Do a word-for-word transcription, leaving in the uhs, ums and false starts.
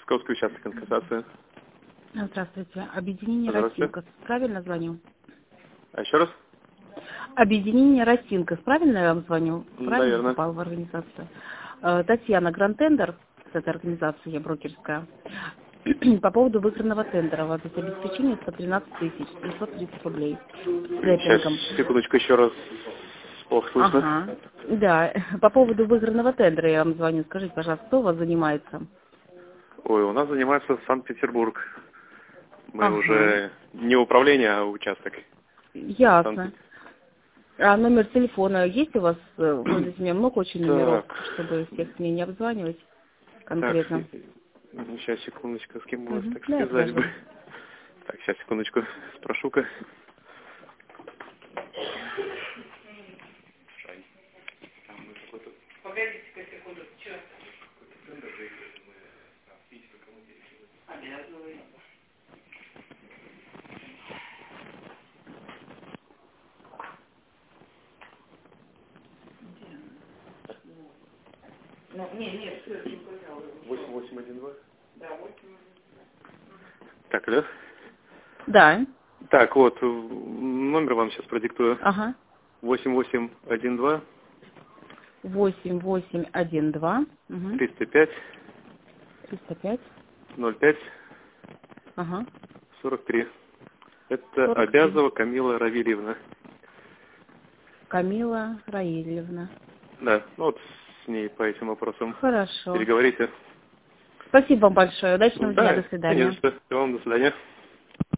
Московский участок инкассации. Здравствуйте. Объединение Здравствуйте. Росинкас. Правильно звоню? А еще раз? Объединение Росинкас. Правильно я вам звоню? Правильно Наверное. попал в организацию? Э, Татьяна, Гранд-тендер, с этой организации, я брокерская. По поводу выигранного тендера. У вас здесь обеспечение сто тринадцать тысяч семьсот тридцать рублей. С Сейчас, рэпингом. секундочку, еще раз. Плохо слышно. Ага. Да. По поводу выигранного тендера я вам звоню. Скажите, пожалуйста, кто у вас занимается? Ой, у нас занимается Санкт-Петербург. Мы Ага. уже не управление, а участок. Ясно. Санкт- А номер телефона есть у вас? Вы здесь у меня много очень номеров, Так. чтобы всех мне не обзванивать конкретно. Так, сейчас, секундочку, с кем бы вас Угу. так Да, это связать бы. важно. Так, сейчас, секундочку, спрошу-ка. восемь восемь один два. Так, алло? Да. Так, вот, номер вам сейчас продиктую. Ага. восемь восемь один два. Восемь восемь один два. Угу. триста пять. Триста пять. ноль пять. Ага. сорок три. Это сорок три. Обязова Камила Равильевна. Камила Раильевна. Да, ну вот с ней по этим вопросам Хорошо. переговорите. Спасибо вам большое. Удачного дня. Да, До свидания. конечно. Всего вам до свидания.